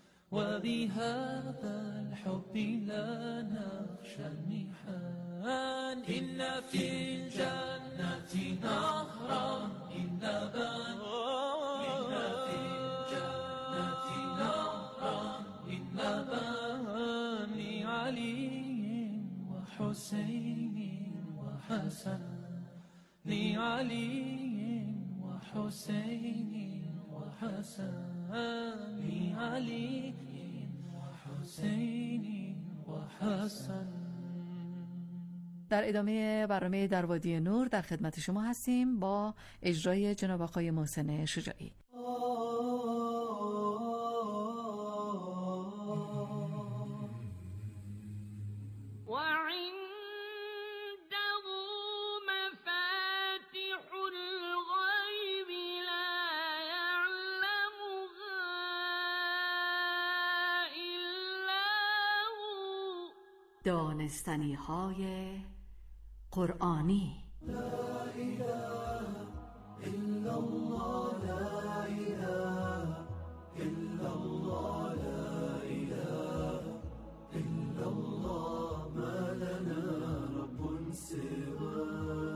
Speaker 3: وبهذا الحب لا نخشى المحن. إن في الجنة نهرا من لبن، حسين وحسن، لعلي وحسين وحسن، لعلي وحسين وحسن.
Speaker 5: در ادامه برنامه در وادی نور در خدمت شما هستیم با اجرای جناب آقای محسن شجاعی. دانستنی های قرآنی.
Speaker 2: لا اله الا الله، لا اله الا الله، لا اله الا الله، ما لنا رب سواه.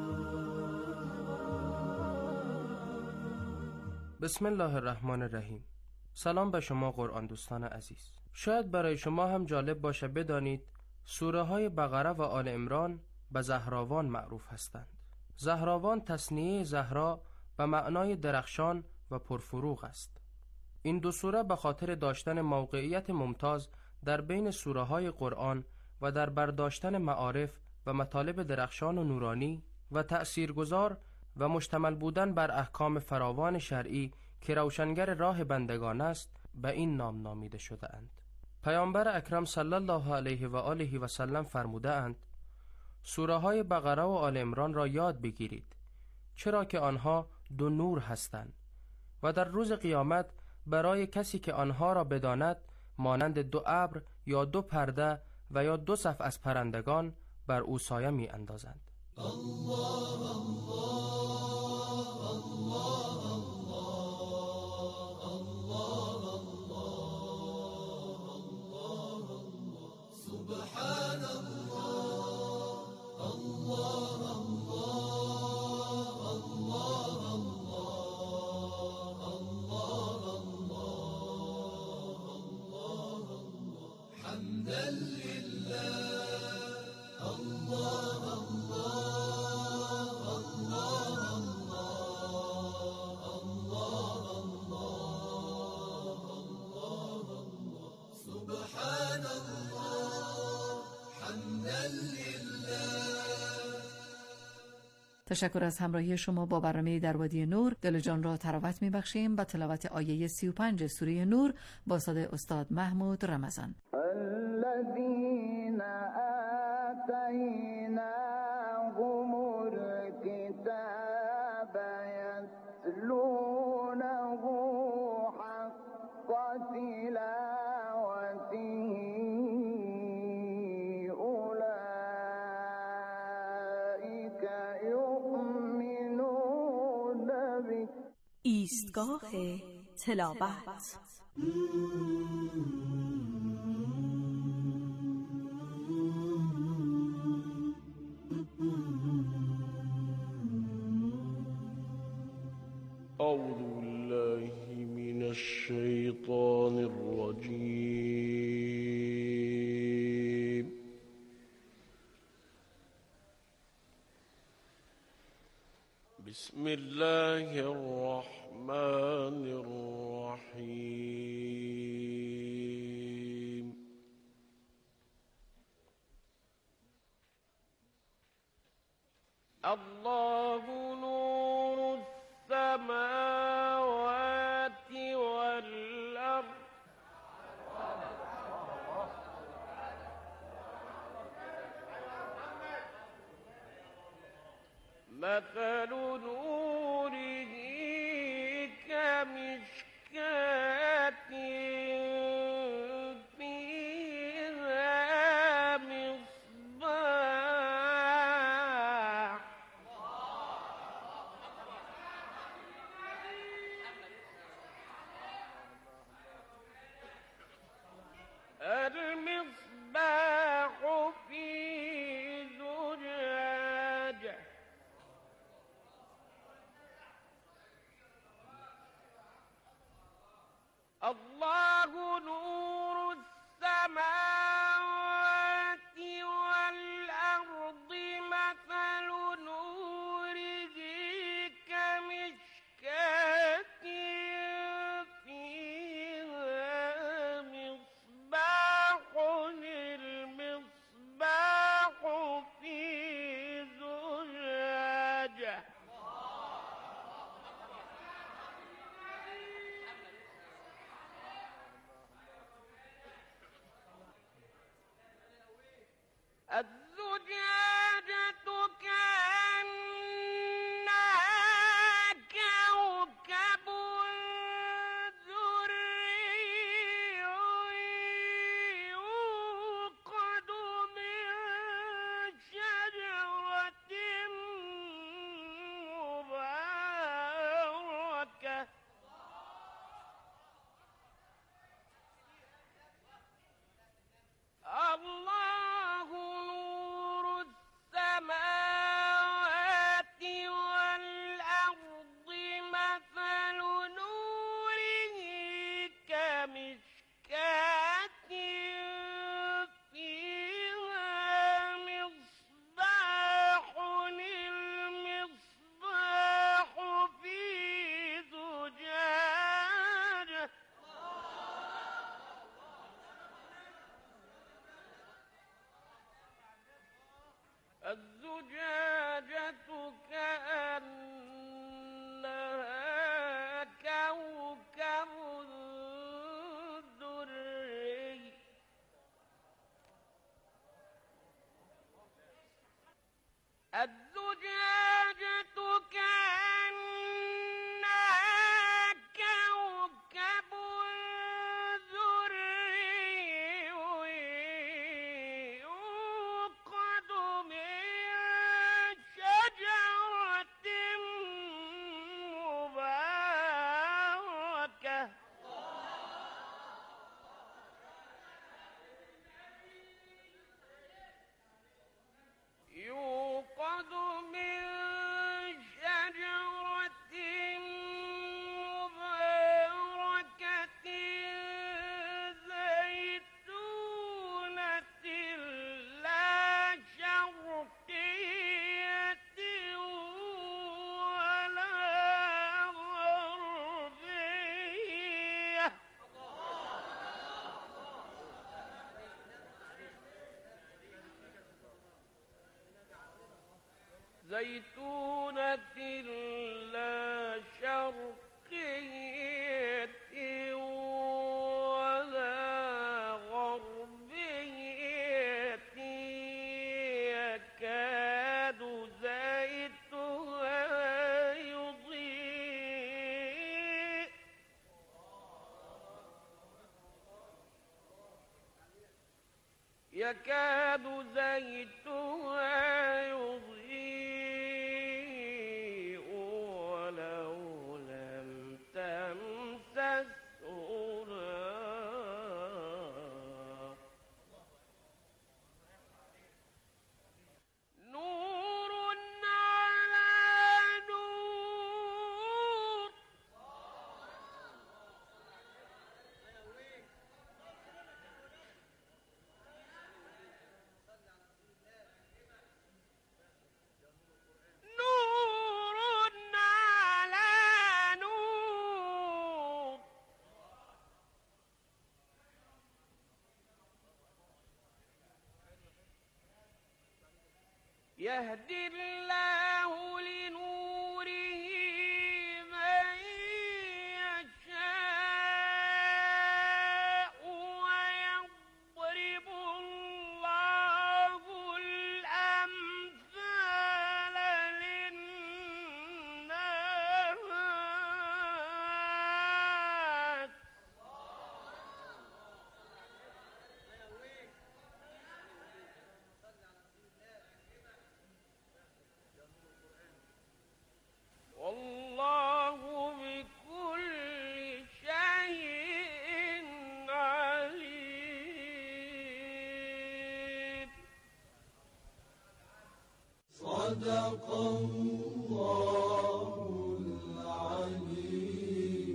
Speaker 7: بسم الله الرحمن الرحیم. سلام به شما قرآن دوستان عزیز. شاید برای شما هم جالب باشه بدانید سوره های بقره و آل عمران به زهراوان معروف هستند. زهراوان تصنیه زهرا به معنای درخشان و پرفروغ است. این دو سوره به خاطر داشتن موقعیت ممتاز در بین سوره های قرآن و در برداشتن معارف و مطالب درخشان و نورانی و تأثیرگذار و مشتمل بودن بر احکام فراوان شرعی که روشنگر راه بندگان است به این نام نامیده شده اند. پیامبر اکرم صلی الله علیه و آله و سلم فرموده اند سوره های بقره و آل عمران را یاد بگیرید، چرا که آنها دو نور هستند و در روز قیامت برای کسی که آنها را بداند مانند دو ابر یا دو پرده و یا دو صف از پرندگان بر او سایه می اندازند. الله الله الله
Speaker 2: سبحان الله، الله الله الله الله الله، حمدا لله، الله الله
Speaker 5: تشکر از همراهی شما با برنامه در وادی نور. دل جان را تراوت می‌بخشیم با تلاوت آیه 35 سوره نور با صدای استاد محمود رمضان.
Speaker 2: الذين آتيناهم الكتاب يتلونه حق تلاوته أولئك يؤمنون به.
Speaker 17: ایستگاه تلاوت.
Speaker 6: أعوذ بالله من الشيطان الرجيم. بسم الله الرحمن الرحيم. الله نور السماوات والأرض مثل نوره كمشكاة فيها مصباح المصباح في زجاجة الله نور السماوات والأرض مثل نوره كمشكاة فيها مصباح المصباح في زجاجة الزجاجة كأنها كوكب دري يوقد من شجرة مباركة الله نور السماوات والأرض مثل نوره كمشكاة فيها مصباح المصباح في زجاجة الزجاجة كأنها كوكب دري الزجاجة كأنها كوكب دري يوقد من شجرة مباركة يوقد من شجرة زيتونة لا شرقية ولا غربية يكاد زيتها يضيء ولو لم تمسسه نور على نور يهدي الله لنوره من يشاء ويضرب الله الأمثال للناس والله بكل شيء عليم.
Speaker 3: صدق الله العلي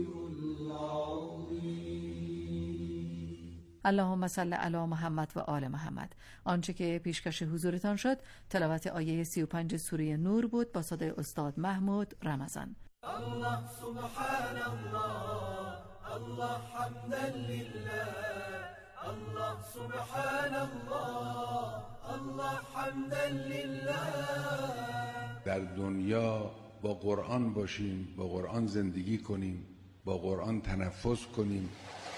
Speaker 3: العظيم.
Speaker 5: اللهم صل علی محمد و آل محمد. آنچه که پیشکش حضورتان شد تلاوت آیه 35 سوره نور بود با صدای استاد محمود رمضان.
Speaker 3: الله سبحان الله الله حمدا لله الله سبحان الله الله حمدا لله.
Speaker 8: در دنیا با قرآن باشیم، با قرآن زندگی کنیم، با قرآن تنفس کنیم.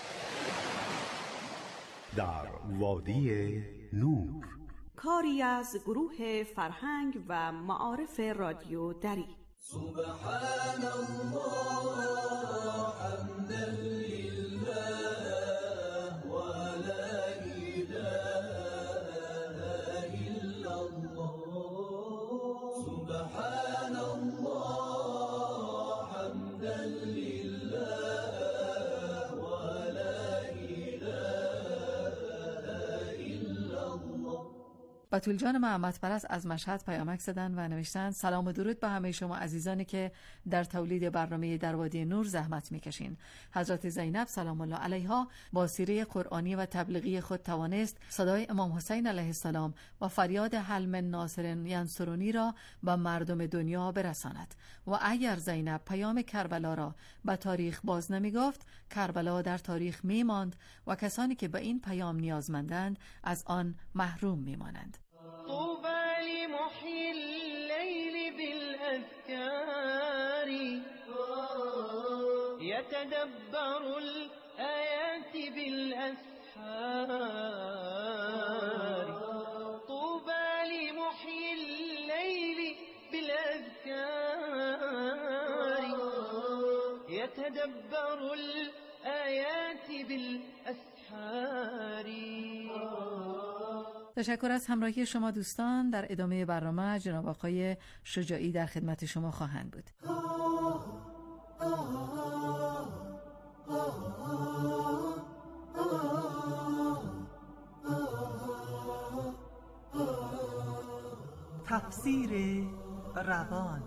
Speaker 16: در وادی نور،
Speaker 17: کاری از گروه فرهنگ و معارف رادیو دری.
Speaker 3: سبحان الله حمدا لله و لا اله الا الله. سبحان الله حمدا لله و لا اله الا الله.
Speaker 5: بتول جان محمد پرست از مشهد پیامک زدن و نوشتن سلام و درود به همه شما عزیزانی که در تولید برنامه در وادی نور زحمت میکشین. حضرت زینب سلام الله علیها با سیره قرآنی و تبلیغی خود توانست صدای امام حسین علیه السلام و فریاد هل من ناصر ینصرنی را به مردم دنیا برساند و اگر زینب پیام کربلا را به تاریخ باز نمیگفت کربلا در تاریخ میماند و کسانی که به این پیام نیازمندند از آن محروم میمانند.
Speaker 3: طوبى لمحيي الليل بالأذكار يتدبر الآيات بالأسحار. طوبى لمحيي الليل بالأذكار يتدبر الآيات بالأسحار.
Speaker 5: تشکر از همراهی شما دوستان. در ادامه برنامه جناب آقای شجاعی در خدمت شما خواهند بود.
Speaker 9: تفسیر روان.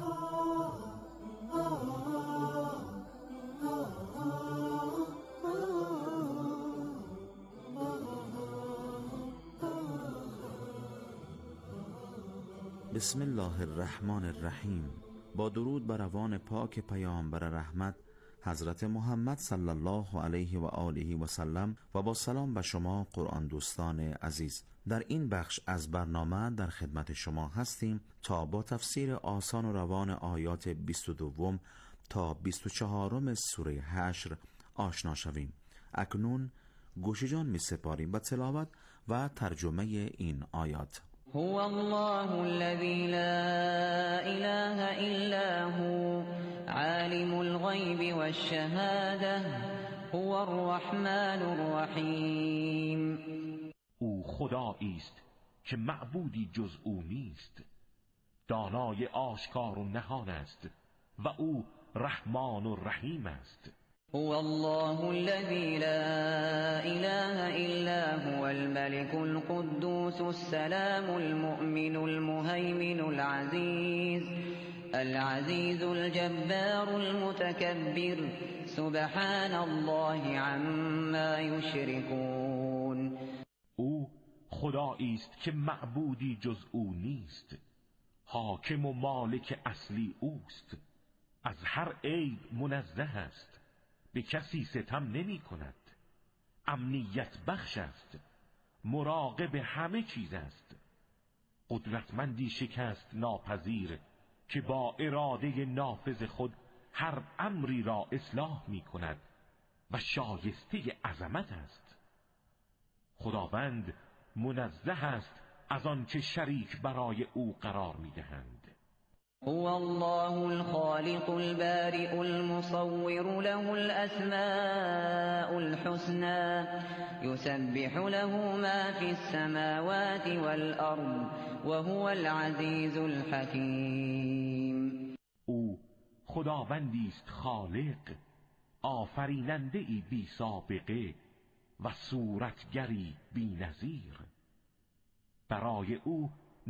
Speaker 11: بسم الله الرحمن الرحیم. با درود بر روان پاک پیامبر رحمت
Speaker 22: حضرت محمد صلی الله علیه و آله و سلم و با سلام به شما قرآن دوستان عزیز. در این بخش از برنامه در خدمت شما هستیم تا با تفسیر آسان و روان آیات 22 تا 24 سوره حشر آشنا شویم. اکنون گوش جان می سپاریم به تلاوت و ترجمه این آیات.
Speaker 12: هو الله الذي لا اله الا هو عالم الغيب والشهاده هو الرحمن الرحیم.
Speaker 13: او خدایی است که معبودی جز او نیست، دانای آشکار و نهان است و او رحمان و رحیم است.
Speaker 12: هو الله الذي لا اله الا هو الملك القدوس السلام المؤمن المهيمن العزيز الجبار المتكبر سبحان الله عما يشركون.
Speaker 13: او خدایی است که معبودی جز او نیست، حاکم و مالک اصلی اوست، از هر عیب منزه است، به کسی ستم نمی کند، امنیت بخش است، مراقب همه چیز است، قدرتمندی شکست ناپذیر که با اراده نافذ خود هر امری را اصلاح می کند و شایسته عظمت است. خداوند منزه است از آن که شریک برای او قرار می دهند.
Speaker 12: هو الله الخالق البارئ المصور له الأسماء الحسنى يسبح له ما في السماوات والأرض وهو العزيز الحكيم.
Speaker 13: او خداوندی است خالق، آفریننده ای بی سابقه و صورتگری بی نظیر. برای او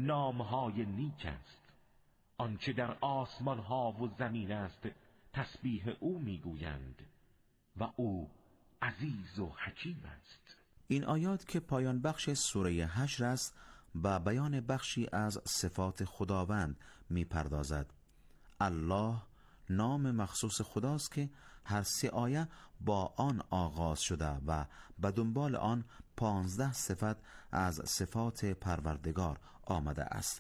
Speaker 13: نامهای نیک است، آنچه در آسمان ها و زمین است تسبیح او میگویند و او عزیز و حکیم است.
Speaker 22: این آیات که پایان بخش سوره حشر است با بیان بخشی از صفات خداوند میپردازد. الله نام مخصوص خداست که هر 3 آیه با آن آغاز شده و به دنبال آن 15 صفت از صفات پروردگار آمده است.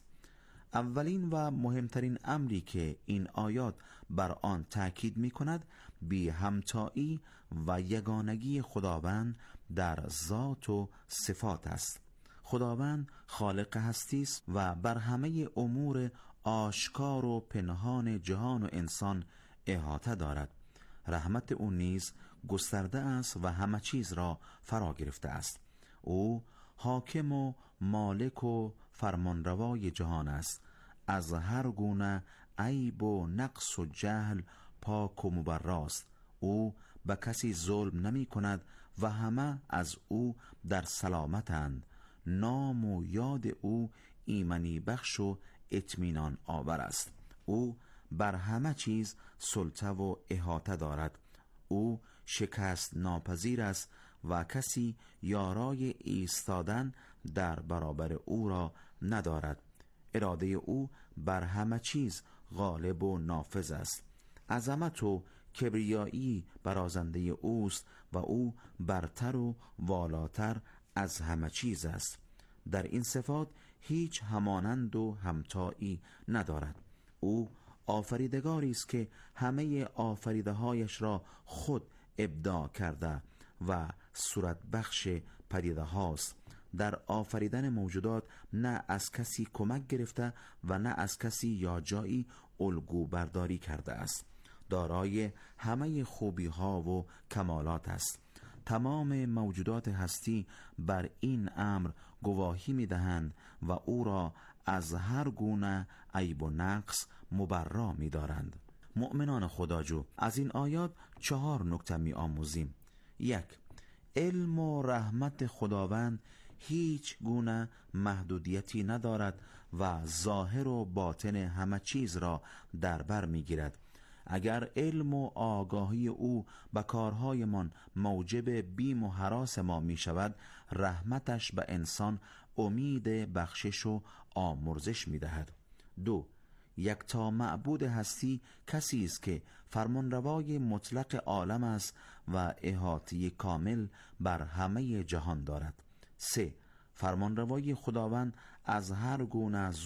Speaker 22: اولین و مهمترین امری که این آیات بر آن تأکید می کند بی همتایی و یگانگی خداوند در ذات و صفات است. خداوند خالق هستی است و بر همه امور آشکار و پنهان جهان و انسان احاطه دارد. رحمت او نیز گسترده است و همه چیز را فرا گرفته است. او حاکم و مالک و فرمانروای جهان است، از هر گونه عیب و نقص و جهل پاک و مبراست. او به کسی ظلم نمی کند و همه از او در سلامتند. نام و یاد او ایمنی بخش و اطمینان آور است. او بر همه چیز سلطه و احاطه دارد. او شکست ناپذیر است و کسی یارای ایستادن در برابر او را ندارد. اراده او بر همه چیز غالب و نافذ است. عظمت و کبریایی برازنده اوست و او برتر و والاتر از همه چیز است. در این صفات هیچ همانند و همتایی ندارد. او آفریدگاری است که همه آفریده‌هایش را خود ابداع کرده و صورت بخش پدیده هاست. در آفریدن موجودات نه از کسی کمک گرفته و نه از کسی یا جایی الگو برداری کرده است. دارای همه خوبی ها و کمالات است. تمام موجودات هستی بر این امر گواهی می دهند و او را از هر گونه عیب و نقص مبرا می دارند. مؤمنان خداجو، از این آیات 4 نکته می آموزیم. 1. علم و رحمت خداوند هیچ گونه محدودیتی ندارد و ظاهر و باطن همه چیز را در بر می گیرد. اگر علم و آگاهی او به کارهایمان موجب بیم و هراس ما می شود، رحمتش به انسان امید بخشش و آمرزش می دهد. 2. یکتا معبود هستی کسی است که فرمانروای مطلق عالم است و احاطه کامل بر همه جهان دارد. 3. فرمانروای خداوند از هر گونه